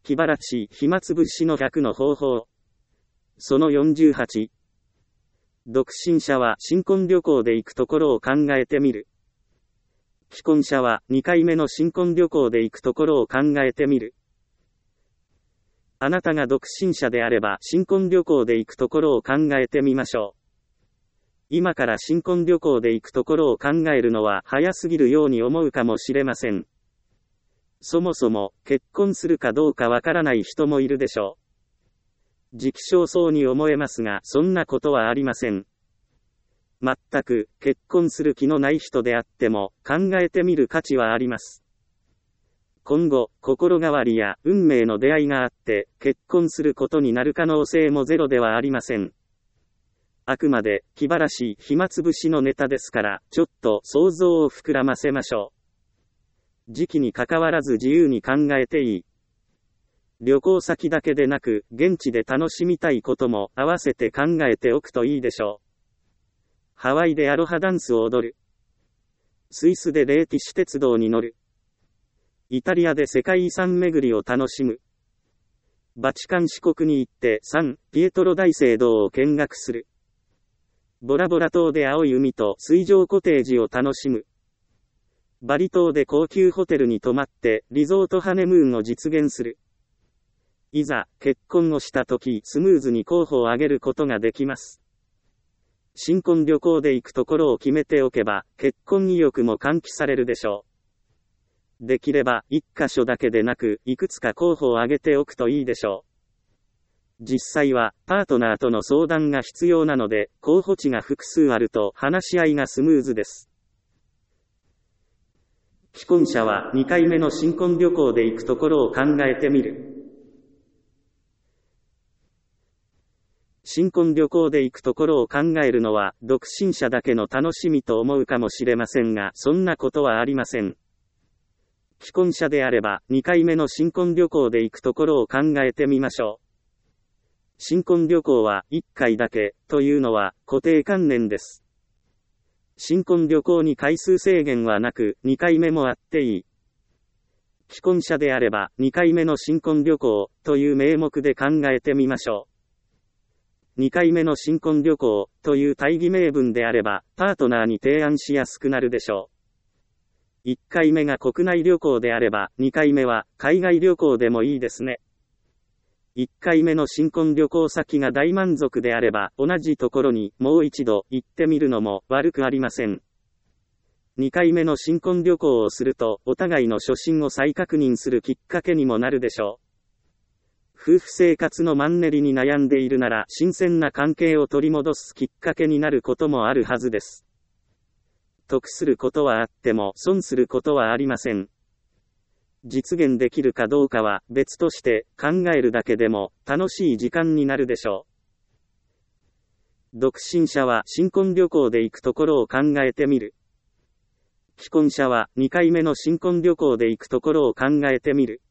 気晴らし暇つぶしの100の方法。その48。独身者は新婚旅行で行くところを考えてみる。既婚者は2回目の新婚旅行で行くところを考えてみる。あなたが独身者であれば新婚旅行で行くところを考えてみましょう。今から新婚旅行で行くところを考えるのは早すぎるように思うかもしれません。そもそも結婚するかどうかわからない人もいるでしょう。時期尚早に思えますが、そんなことはありません。全く結婚する気のない人であっても考えてみる価値はあります。今後、心変わりや運命の出会いがあって結婚することになる可能性もゼロではありません。あくまで気晴らし暇つぶしのネタですから、ちょっと想像を膨らませましょう。時期に関わらず自由に考えていい。旅行先だけでなく、現地で楽しみたいことも合わせて考えておくといいでしょう。ハワイでアロハダンスを踊る。スイスでレーティッシュ鉄道に乗る。イタリアで世界遺産巡りを楽しむ。バチカン市国に行ってサン・ピエトロ大聖堂を見学する。ボラボラ島で青い海と水上コテージを楽しむ。バリ島で高級ホテルに泊まってリゾートハネムーンを実現する。いざ結婚をしたときスムーズに候補を挙げることができます。新婚旅行で行くところを決めておけば結婚意欲も喚起されるでしょう。できれば一箇所だけでなくいくつか候補を挙げておくといいでしょう。実際はパートナーとの相談が必要なので候補地が複数あると話し合いがスムーズです。既婚者は2回目の新婚旅行で行くところを考えてみる。新婚旅行で行くところを考えるのは独身者だけの楽しみと思うかもしれませんが、そんなことはありません。既婚者であれば2回目の新婚旅行で行くところを考えてみましょう。新婚旅行は1回だけというのは固定観念です。新婚旅行に回数制限はなく2回目もあっていい。既婚者であれば2回目の新婚旅行という名目で考えてみましょう。2回目の新婚旅行という大義名分であればパートナーに提案しやすくなるでしょう。1回目が国内旅行であれば2回目は海外旅行でもいいですね。1回目の新婚旅行先が大満足であれば同じところにもう一度行ってみるのも悪くありません。2回目の新婚旅行をするとお互いの初心を再確認するきっかけにもなるでしょう。夫婦生活のマンネリに悩んでいるなら新鮮な関係を取り戻すきっかけになることもあるはずです。得することはあっても損することはありません。実現できるかどうかは別として考えるだけでも楽しい時間になるでしょう。独身者は新婚旅行で行くところを考えてみる。既婚者は2回目の新婚旅行で行くところを考えてみる。